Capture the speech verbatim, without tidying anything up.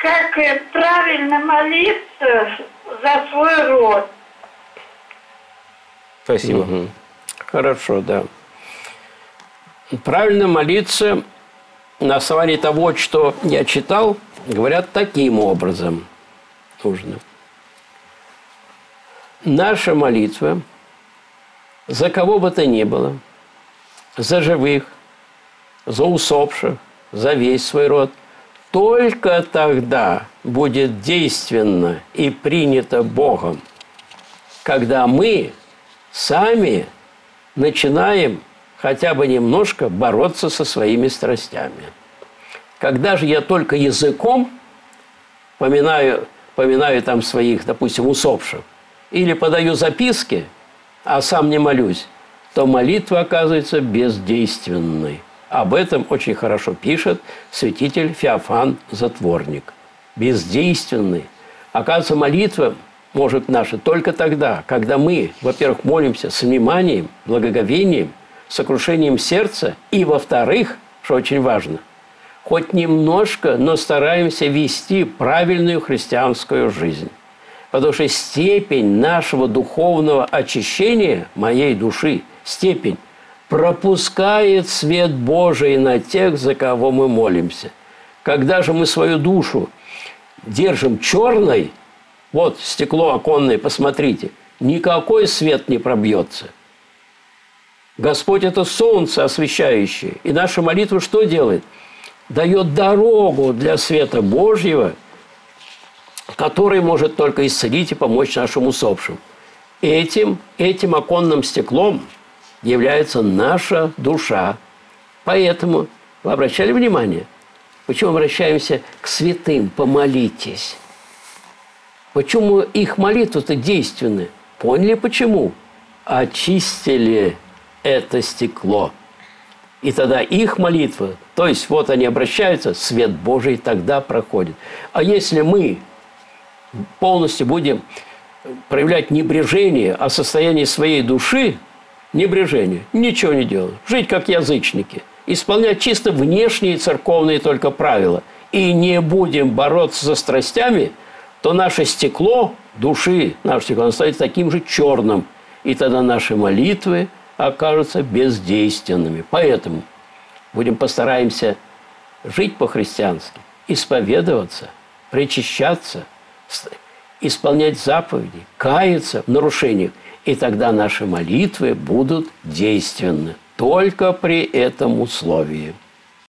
как правильно молиться за свой род? Спасибо. Угу. Хорошо, да. Правильно молиться на основании того, что я читал, говорят таким образом. Нужно. Наша молитва за кого бы то ни было, за живых, за усопших, за весь свой род, только тогда будет действенна и принята Богом, когда мы сами начинаем хотя бы немножко бороться со своими страстями. Когда же я только языком поминаю, поминаю там своих, допустим, усопших, или подаю записки, а сам не молюсь, то молитва оказывается бездейственной. Об этом очень хорошо пишет святитель Феофан Затворник. Бездейственный. Оказывается, молитва может наша только тогда, когда мы, во-первых, молимся с вниманием, благоговением, сокрушением сердца, и, во-вторых, что очень важно, хоть немножко, но стараемся вести правильную христианскую жизнь. Потому что степень нашего духовного очищения, моей души, степень, пропускает свет Божий на тех, за кого мы молимся. Когда же мы свою душу держим черной, вот стекло оконное, посмотрите, никакой свет не пробьется. Господь – это солнце освещающее. И наша молитва что делает? Дает дорогу для света Божьего, который может только исцелить и помочь нашим усопшим. Этим, этим оконным стеклом является наша душа. Поэтому, вы обращали внимание, почему обращаемся к святым, помолитесь? Почему их молитвы-то действенны? Поняли почему? Очистили это стекло. И тогда их молитва, то есть вот они обращаются, свет Божий тогда проходит. А если мы полностью будем проявлять небрежение о состоянии своей души, небрежение, ничего не делать, жить как язычники, исполнять чисто внешние церковные только правила, и не будем бороться со страстями, то наше стекло души, наше стекло, становится таким же черным, и тогда наши молитвы окажутся бездейственными. Поэтому будем постараемся жить по-христиански, исповедоваться, причащаться, исполнять заповеди, каяться в нарушениях, и тогда наши молитвы будут действенны. Только при этом условии.